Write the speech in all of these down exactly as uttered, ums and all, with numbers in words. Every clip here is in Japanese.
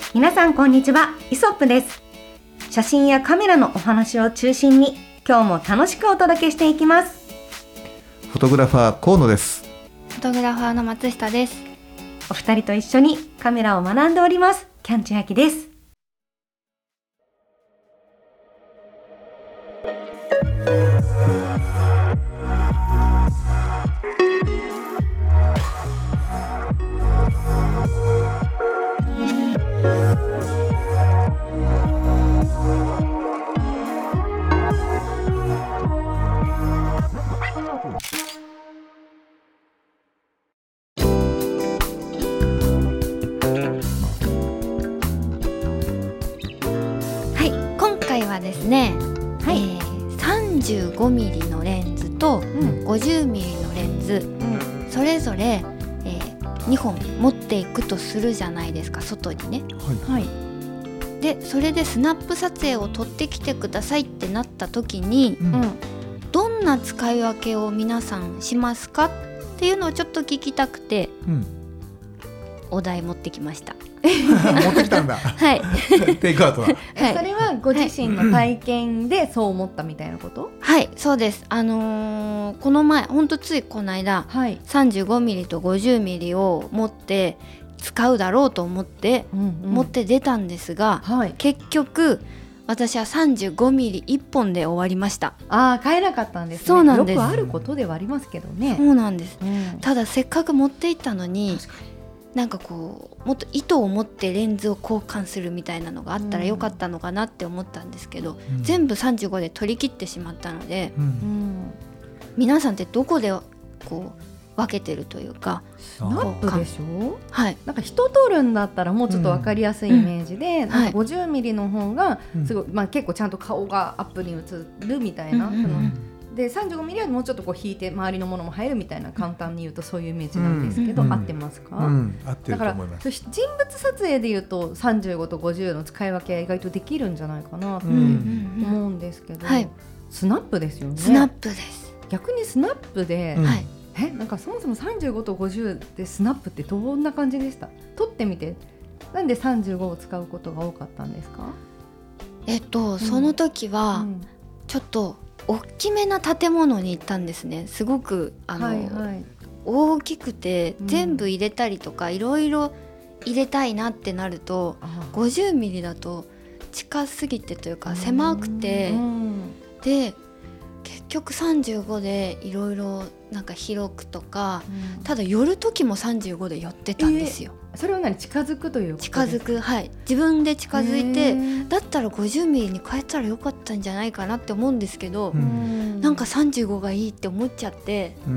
皆さんこんにちは、イソップです。写真やカメラのお話を中心に今日も楽しくお届けしていきます。 フォトグラファー河野です。 フォトグラファーの松下です。 お二人と一緒にカメラを学んでおりますキャンチアキです。 ですね、 はいえー、さんじゅうごミリ のレンズと ごじゅうミリ のレンズ、うん、それぞれ、えー、にほん持っていくとするじゃないですか、外にね、 はい、 でそれでスナップ撮影を撮ってきてくださいってなった時に、うん、どんな使い分けを皆さんしますかっていうのをちょっと聞きたくて、うん、お題持ってきました。 持ってきたんだ。 はい。 テイクアウトだ。 はい、それはご自身の体験でそう思ったみたいなこと？ はい、そうです。あのー、この前、ほんとついこの間、はい、さんじゅうごミリ と ごじゅうミリ を持って使うだろうと思って、うんうん、持って出たんですが、はい、結局私は さんじゅうごミリいっぽんで終わりました。 ああ、買えなかったんですね。 そうなんです。 よくあることではありますけどね。 そうなんです、うん、ただせっかく持っていったのに、なんかこうもっと意図を持ってレンズを交換するみたいなのがあったらよかったのかなって思ったんですけど、うん、全部さんじゅうごで取り切ってしまったので、うん、皆さんってどこでこう分けてるというか、 スナップでしょ？ はい、 なんか人撮るんだったらもうちょっと分かりやすいイメージで、うん、なんか ごじゅうミリ の方がすごい、まあ、結構ちゃんと顔がアップに映るみたいな、うんうんうん、で さんじゅうごミリ はもうちょっとこう引いて周りのものも入るみたいな、簡単に言うとそういうイメージなんですけど、うん、合ってますか？ うん、合ってると思います。 だから人物撮影で言うとさんじゅうごとごじゅうの使い分けは意外とできるんじゃないかなって思うんですけど、うんうんうん、スナップですよね。 スナップです。 逆にスナップで、うん、えなんかそもそもさんじゅうごとごじゅうでスナップってどんな感じでした？撮ってみてなんでさんじゅうごを使うことが多かったんですか？ えっと、うん、その時はちょっと大きめな建物に行ったんですね。すごくあの、はいはい、大きくて全部入れたりとか、いろいろ入れたいなってなると ごじゅうミリ だと近すぎてというか狭くて、で結局さんじゅうごでいろいろなんか広くとか、うん、ただ寄る時もさんじゅうごで寄ってたんですよ。 えー、それは何、近づくということですか？ 近づく、はい、自分で近づいて、だったら ごじゅうミリ に変えたらよかったんじゃないかなって思うんですけど、うん、なんかさんじゅうごがいいって思っちゃって、 うん、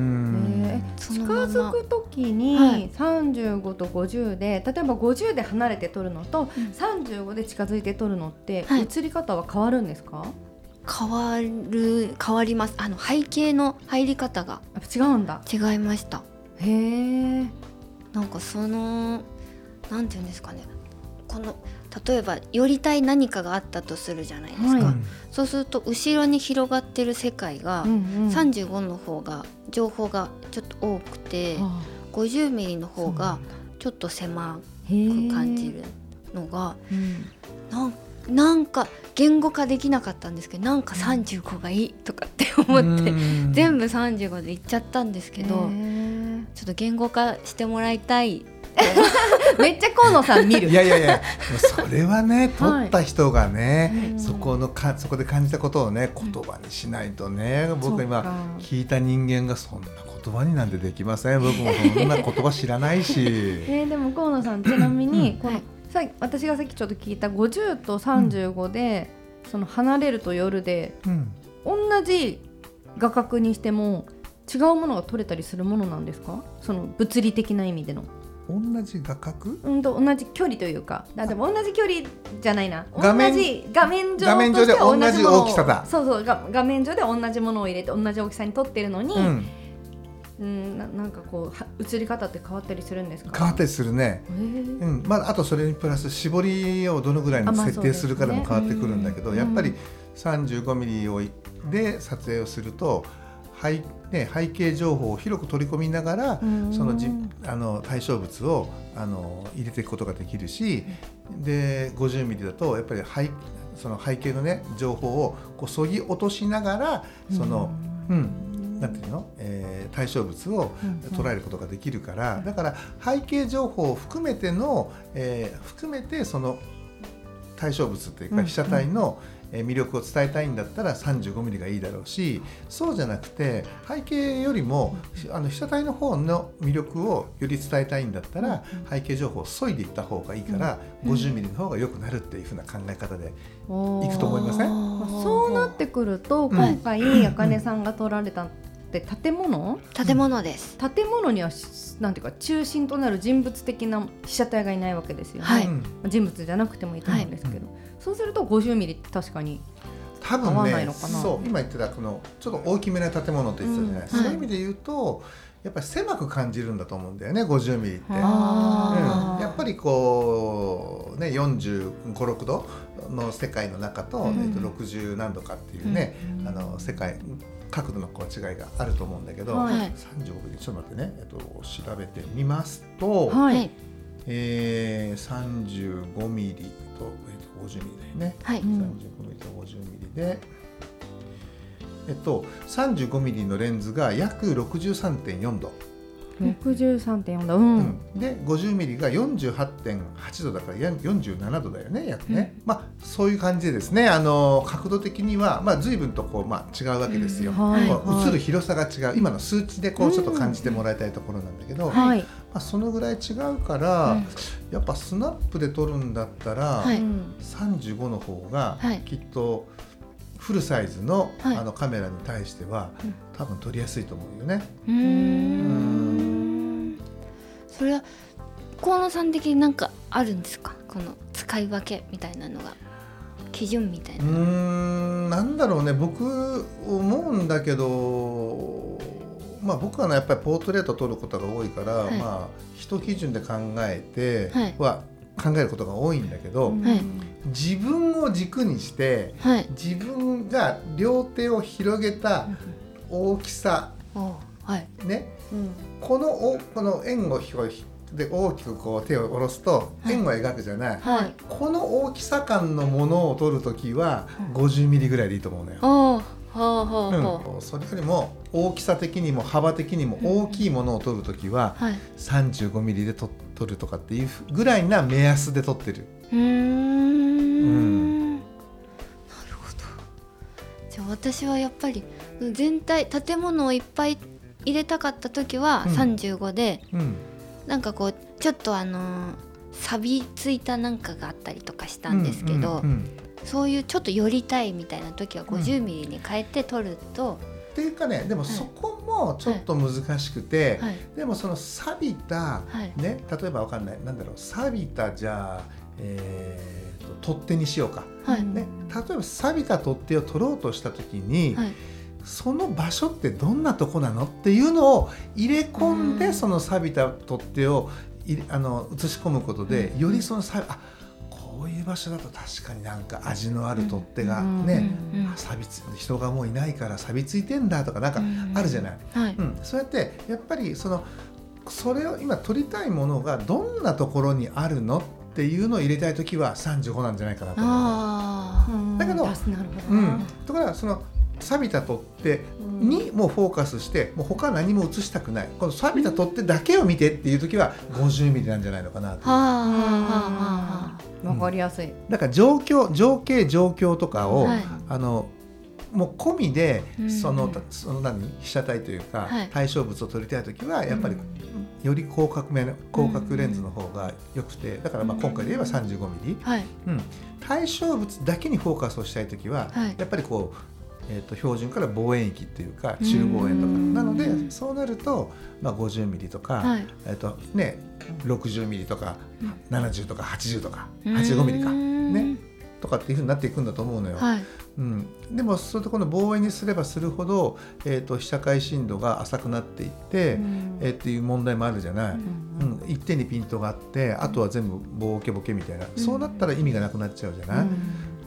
えー、近づく時にさんじゅうごとごじゅうで、例えばごじゅうで離れて撮るのと、うん、さんじゅうごで近づいて撮るのって、はい、映り方は変わるんですか？ 変わる変わります。あの背景の入り方が違うんだ。 違いました。 へえ。 なんかそのなんていうんですかね、この例えば寄りたい何かがあったとするじゃないですか、はい、そうすると後ろに広がってる世界が、うんうん、さんじゅうごの方が情報がちょっと多くて、はあ、ごじゅうミリ の方がちょっと狭く感じるのが、うん、なんかなんか言語化できなかったんですけど、なんかさんじゅうごがいいとかって思って全部さんじゅうごでいっちゃったんですけど、ちょっと言語化してもらいたい。 めっちゃ河野さん見る。 いやいやいや、それはね、撮った人がね、はい、そこのかそこで感じたことをね言葉にしないとね、うん、僕今聞いた人間がそんな言葉になんてできません。僕もそんな言葉知らないし。 えー、でも河野さん、ちなみにこのさ私がさっきちょっと聞いたごじゅうとさんじゅうごで、うん、その離れると夜で、うん、同じ画角にしても違うものが撮れたりするものなんですか？その物理的な意味での同じ画角、 うんと同じ距離というか、だでも同じ距離じゃないな、画面同じ画面上として同じ大きさだ。そうそう、画, 画面上で同じものを入れて同じ大きさに撮ってるのに、うんうん、な, なんかこう映り方って変わったりするんですか？ 変わったりするね、うんまあ、あとそれにプラス絞りをどのぐらいに設定するかでも変わってくるんだけど、まあね、やっぱり さんじゅうごミリ をで撮影をすると背ね、背景情報を広く取り込みながらそのじあの対象物をあの入れていくことができるし、でごじゅうミリだとやっぱり背その背景のね情報をこう削ぎ落としながらその、うん、なんていうの、えー、対象物を捉えることができるから、だから背景情報を含めての、えー、含めてその対象物というか被写体の魅力を伝えたいんだったら さんじゅうごミリ がいいだろうし、そうじゃなくて背景よりもあの被写体の方の魅力をより伝えたいんだったら背景情報を削いでいった方がいいから ごじゅうミリ の方が良くなるっていう風な考え方でいくと思いません？ そうなってくると今回あかねさんが撮られたって建物？ 建物です。 建物にはなんていうか中心となる人物的な被写体がいないわけですよね、はい、人物じゃなくてもいいと思うんですけど、はい、そうすると ごじゅうミリ って確かに合わないのかな。 多分ね、そう今言ってたこのちょっと大きめな建物って言ってたじゃない、うん、そういう意味で言うとやっぱり狭く感じるんだと思うんだよね ごじゅうミリ って、うん、やっぱりこうねよんじゅうご、ろくどの世界の中と、うん、えっとろくじゅう何度かっていうね、うん、あの世界角度のこう違いがあると思うんだけど、はい、さんじゅうごミリちょっと待ってね、えっと、調べてみますと、はいえー、さんじゅうごミリと、えっと、ごじゅうミリだよね、はい、さんじゅうごミリとごじゅうミリで、えっと、さんじゅうごミリのレンズが約 ろくじゅうさんてんよんど、 ろくじゅうさんてんよんど、うんうん、 で ごじゅうミリ が よんじゅうはちてんはちどだからよんじゅうななどだよね約ね、うんまあ、そういう感じでですねあの角度的には、まあ、随分とこう、まあ、違うわけですよ、うんはいはい、映る広さが違う今の数値でこうちょっと感じてもらいたいところなんだけど、うんはいまあ、そのぐらい違うから、うん、やっぱスナップで撮るんだったら、はい、さんじゅうごの方がきっとフルサイズ の,、はい、あのカメラに対しては、うん、多分撮りやすいと思うよね。うーんうんそれは河野さん的に何かあるんですか？この使い分けみたいなのが基準みたいな。 うーんなんだろうね僕思うんだけど、まあ、僕は、ね、やっぱりポートレートを撮ることが多いから、はいまあ、人基準で考えては、はい考えることが多いんだけど、はい、自分を軸にして、はい、自分が両手を広げた大きさ、はいねうん、このこの円をで大きくこう手を下ろすと円を描くじゃない、はい、この大きさ感のものを撮るときは ごじゅうミリ ぐらいでいいと思うのよ。はあはあはあうん、それよりも大きさ的にも幅的にも大きいものを撮るときは さんじゅうごミリ で撮撮るとかっていうぐらいな目安で撮ってる。うーん、 うん、なるほど。じゃあ私はやっぱり全体建物をいっぱい入れたかったときはさんじゅうごで、うんうん、なんかこうちょっとあの錆びついたなんかがあったりとかしたんですけど、うんうんうんそういうちょっと寄りたいみたいな時は ごじゅうミリ に変えて撮ると、うん、 っていうかねでもそこもちょっと難しくて、はいはい、でもその錆びた、はいね、例えばわかんないなんだろう錆びたじゃあ、えー、と取っ手にしようか、はいね、例えば錆びた取っ手を取ろうとした時に、はい、その場所ってどんなとこなのっていうのを入れ込んで、うん、その錆びた取っ手をあの映し込むことで、うん、よりその錆びあこういう場所だと確かになんか味のある取っ手がね、うんうん、錆びつ人がもういないから錆びついてんだとかなんかあるじゃない、うんはいうん、そうやってやっぱりそのそれを今撮りたいものがどんなところにあるのっていうのを入れたいときはさんじゅうごなんじゃないかなと思う。あだけど、なるほど、うん、だからその錆びた取っ手にもうフォーカスしてもう他何も映したくないこの錆びた取っ手だけを見てっていう時は ごじゅうミリ なんじゃないのかなと。はあはあはあ、わかりやすい、うん、 だから状況情景状況とかを、はい、あのもう込みでその、うん、その何被写体というか、はい、対象物を撮りたい時はやっぱりより広角めの広角レンズの方が良くてだからまあ今回で言えば さんじゅうごミリ、はいうん、対象物だけにフォーカスをしたい時は、はい、やっぱりこうえー、と標準から望遠域っていうか中望遠とかなのでそうなると、まあ、ごじゅうミリとか、はいえーとね、ろくじゅうミリとかななじゅうとかはちじゅうとかはちじゅうごミリか、ね、とかっていう風になっていくんだと思うのよ、はいうん、でもそういうところの望遠にすればするほど、えー、と被写界深度が浅くなっていって、えー、っていう問題もあるじゃない、うんうん、一点にピントがあってあとは全部ボケボケみたいなそうなったら意味がなくなっちゃうじゃない、うん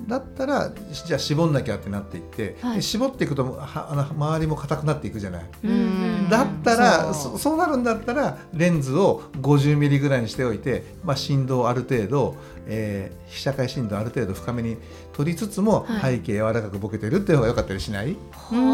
だったらじゃあ絞んなきゃってなっていって、はい、絞っていくとはあの周りも硬くなっていくじゃない。うんだったら そ, うそうなるんだったらレンズをごじゅうミリぐらいにしておいて、まあ、振動をある程度、えー、被写界振動をある程度深めに取りつつも、はい、背景柔らかくボケてるっていう方が良かったりしない？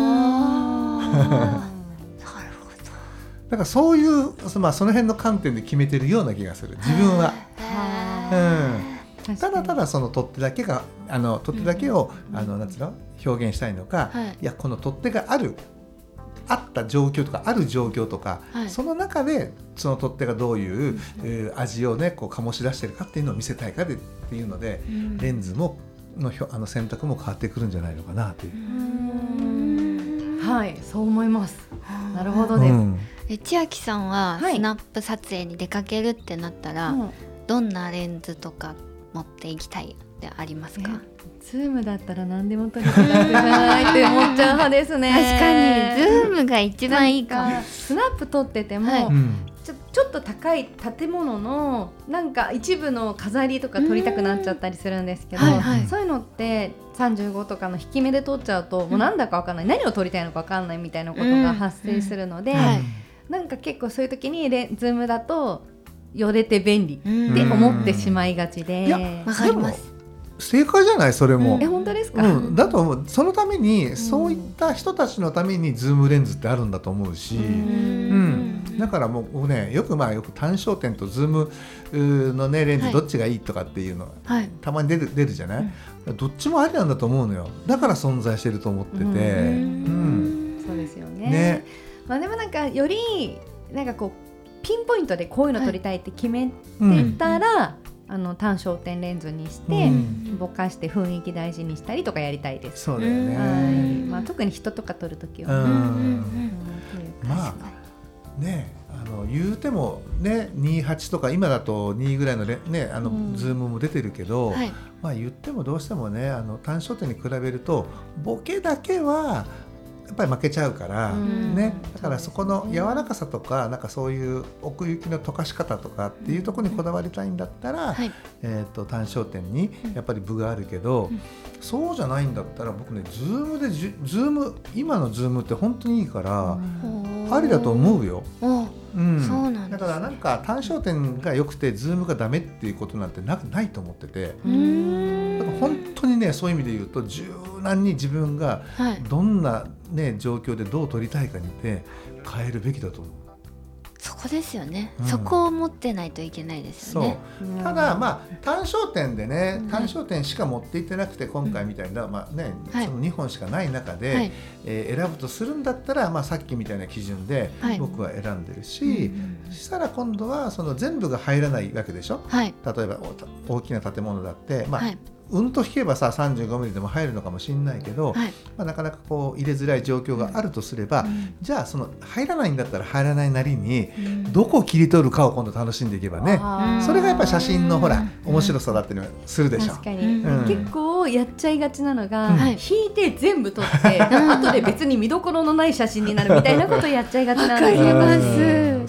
はだからそういう、まあ、その辺の観点で決めてるような気がする自分は。うん、ただただその取っ手だけがあの取っ手だけを、うん、あのなんつうの表現したいのか、はい、いやこの取っ手があるあった状況とかある状況とか、はい、その中でその取っ手がどういう、うんえー、味をねこう醸し出してるかっていうのを見せたいかでっていうので、うん、レンズものあの選択も変わってくるんじゃないのかなという。 うーんはいそう思います。なるほどです。うんえ千秋さんはスナップ撮影に出かけるってなったら、はい、どんなレンズとか持っていきたいってありますか？ ズームだったら何でも撮れるんじゃないって思っちゃう派ですね。 確かにズームが一番いいかも。 スナップ撮ってても、はい、ちょ、ちょっと高い建物のなんか一部の飾りとか撮りたくなっちゃったりするんですけど、はいはい、そういうのってさんじゅうごとかの引き目で撮っちゃうと、うん、もうなんだか分かんない何を撮りたいのか分かんないみたいなことが発生するので、うんうんはいなんか結構そういう時にレズームだと寄れて便利って思ってしまいがちで。 いやわかります。正解じゃないそれも。 え本当ですか？ うん、だと思う。そのためにそういった人たちのためにズームレンズってあるんだと思うし、うん、だからもうねよくまあよく単焦点とズームのねレンズどっちがいいとかっていうの、はい、たまに出る出るじゃない、うん、どっちもありなんだと思うのよ。だから存在してると思ってて、うん、うん、 そうですよね。ねまあ、でもなんかよりなんかこうピンポイントでこういうの撮りたいって決めてたら、はいうん、あの単焦点レンズにして、うん、ぼかして雰囲気大事にしたりとかやりたいです。 そうだよね、 はいまあ、特に人とか撮るときは、ねうんうん、 まあねあの言うてもねにじゅうはちとか今だとにぐらいの、ね、あのズームも出てるけど、うんはいまあ、言ってもどうしてもねあの単焦点に比べるとボケだけはやっぱり負けちゃうから、ね、だからそこの柔らかさとか、なんかそういう奥行きの溶かし方とかっていうところにこだわりたいんだったら、はいえー、と単焦点にやっぱり分があるけど、うん、そうじゃないんだったら僕ねズームでズーム今のズームって本当にいいから、うん、ありだと思うよ。うん、そうなんですね。だからなんか単焦点が良くてズームがダメっていうことなんて な, ないと思ってて、うーんだから本当にねそういう意味で言うと柔軟に自分がどんな、ね、状況でどう撮りたいかにて変えるべきだと思う。 そこですよね、うん、そこを持ってないといけないですよね。 そうただまあ単焦点でね、うん、単焦点しか持っていってなくて今回みたいな、うんまあねはい、そのにほんしかない中で、はいえー、選ぶとするんだったら、まあ、さっきみたいな基準で僕は選んでるし、はいそしたら今度はその全部が入らないわけでしょ、はい、例えば大きな建物だって、まあはいうんと引けばさ さんじゅうごミリ でも入るのかもしれないけど、はいまあ、なかなかこう入れづらい状況があるとすれば、うん、じゃあその入らないんだったら入らないなりに、うん、どこを切り取るかを今度楽しんでいけばね、うん、それがやっぱり写真のほら、うん、面白さだっていうのはするでしょ。 確かに、うん、結構やっちゃいがちなのが、うん、引いて全部撮って後で別に見どころのない写真になるみたいなことをやっちゃいがちなんですよ。わかります。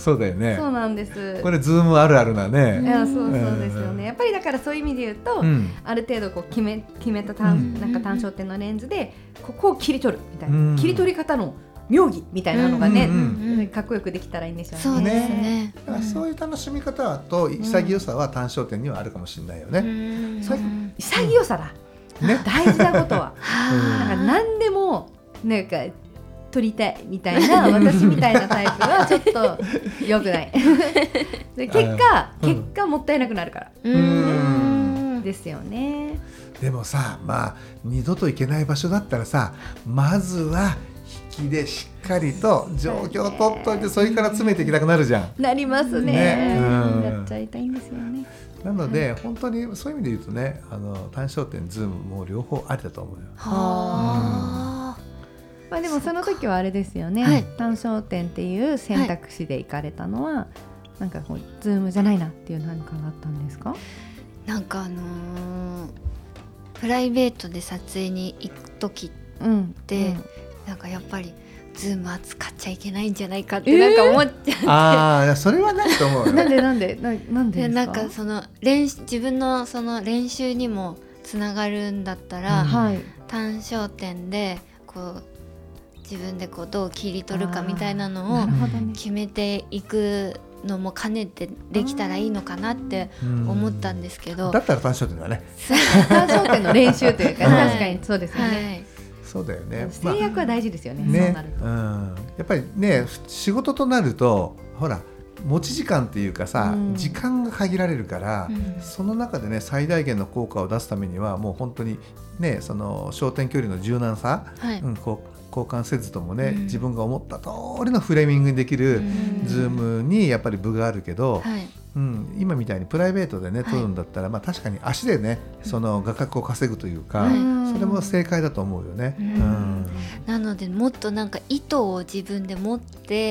そうだよね。 そうなんです。 これズームあるあるなね。 いやそうそうですよね。やっぱりだからそういう意味で言うと、うん、ある程度こう決め決めた単、うん、なんか単焦点のレンズでここを切り取るみたいな、うん、切り取り方の妙技みたいなのがね、うんうん、かっこよくできたらいいんでしょうね。 そうですね。 だからそういう楽しみ方と潔さは単焦点にはあるかもしれないよね。うん、 そう潔さだ。ね、大事なことはなんか何でもなんか撮りたいみたいな私みたいなタイプはちょっと良くないで結果、うん、結果もったいなくなるからうーんですよね。 でもさまあ二度と行けない場所だったらさまずは引きでしっかりと状況を取っといてそれから詰めていきたくなるじゃん。 なりますね。ねうん、やっちゃいたいんですよね。 なので、はい、本当にそういう意味で言うとねあの単焦点ズームも両方ありだと思うよ。はあ、 うんまあ、でもその時はあれですよね、はい、単焦点っていう選択肢で行かれたのは、はい、なんかこうズームじゃないなっていう何かがあったんですか？ なんかあのー、プライベートで撮影に行く時って、うんうん、なんかやっぱりズームは使っちゃいけないんじゃないかってなんか思っちゃって、えー、 ああそれはないと思うよなんでなんでななんでですか？ なんかその練自分のその練習にもつながるんだったら、 うんはい、 単焦点でこう自分でこうどう切り取るかみたいなのを決めていくのも兼ねてできたらいいのかなって思ったんですけど、 だったら単焦点だね単焦点の練習というか、はい、確かにそうですよね、はい、 そうだよね。 制約は大事ですよね、 まあ、 そうなると、 ね、うん、やっぱりね仕事となるとほら持ち時間っていうかさ、うん、時間が限られるから、うん、その中でね最大限の効果を出すためにはもう本当にねその焦点距離の柔軟さ、はい、うん、こう交換せずともね、うん、自分が思った通りのフレーミングにできるズームにやっぱり分があるけど、はい、うん、今みたいにプライベートでね撮るんだったら、はい、まあ、確かに足でねその画角を稼ぐというか、はい、それも正解だと思うよね、うんうん、 なのでもっとなんか意図を自分で持って、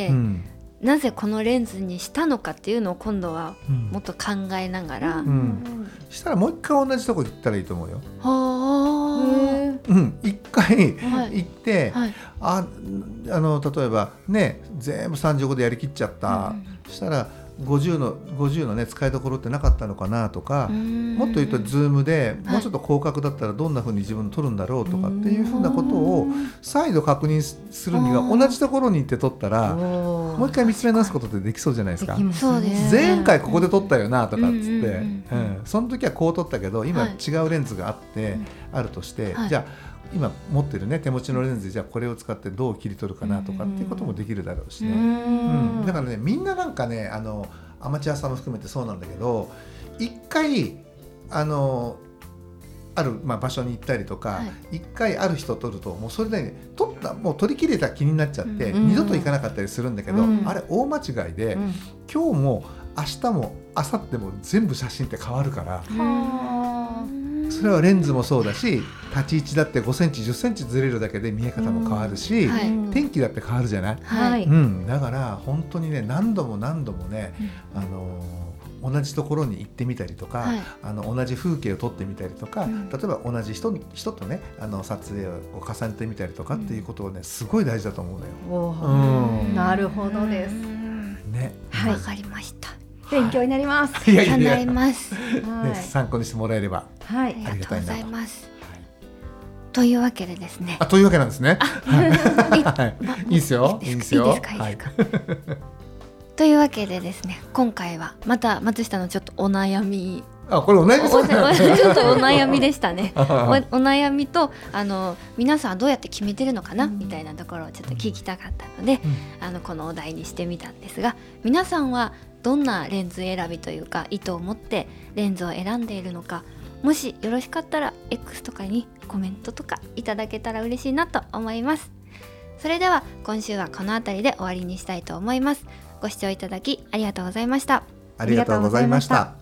うん、なぜこのレンズにしたのかっていうのを今度はもっと考えながら、うんうん、 したらもう一回同じとこ行ったらいいと思うよ。 はうん、一回行って、はい、ああの例えばね全部さんじゅうごでやりきっちゃった、うん、したらごじゅうの、ごじゅうのね使いどころってなかったのかなとか、もっと言うとズームでもうちょっと広角だったらどんな風に自分撮るんだろうとかっていう風なことを再度確認するには同じところに行って撮ったらもう一回見つめ直すことってできそうじゃないですか。 そうですね、 前回ここで撮ったよなとかっつって、うんうんうんうん、その時はこう撮ったけど今違うレンズがあって、はい、あるとして、はい、じゃあ今持ってるね手持ちのレンズでじゃあこれを使ってどう切り取るかなとかっていうこともできるだろうしね、うんうん、だからねみんななんかねあのアマチュアさんも含めてそうなんだけど一回あのある、まあ、場所に行ったりとか、はい、一回ある人を撮るともうそれで、ね、撮ったもう撮り切れた気になっちゃって、うん、二度と行かなかったりするんだけど、うん、あれ大間違いで、うん、今日も明日も明後日も全部写真って変わるから、それはレンズもそうだし立ち位置だってごセンチじゅっセンチずれるだけで見え方も変わるし、はい、天気だって変わるじゃない、はいうん、だから本当にね何度も何度もね、うん、あの同じところに行ってみたりとか、はい、あの同じ風景を撮ってみたりとか、うん、例えば同じ 人, 人とねあの撮影を重ねてみたりとかっていうことをねすごい大事だと思うのよ、うん、なるほどですね、 はい、わかりました。 勉強になります。 いやいやいや叶います、 はいね、参考にしてもらえれば、 はい、ありがとうございます、はい、というわけでですねあというわけなんですねはい、いいですよいいですよいいですかいいですか、はい、というわけでですね今回はまた松下のちょっとお悩みあこれお悩みそうだねちょっとお悩みでしたねお, お悩みとあの皆さんどうやって決めてるのかな、うん、みたいなところをちょっと聞きたかったので、うん、あのこのお題にしてみたんですが皆さんはどんなレンズ選びというか意図を持ってレンズを選んでいるのか、もしよろしかったら X とかにコメントとかいただけたら嬉しいなと思います。それでは今週はこの辺りで終わりにしたいと思います。ご視聴いただきありがとうございました。 ありがとうございました。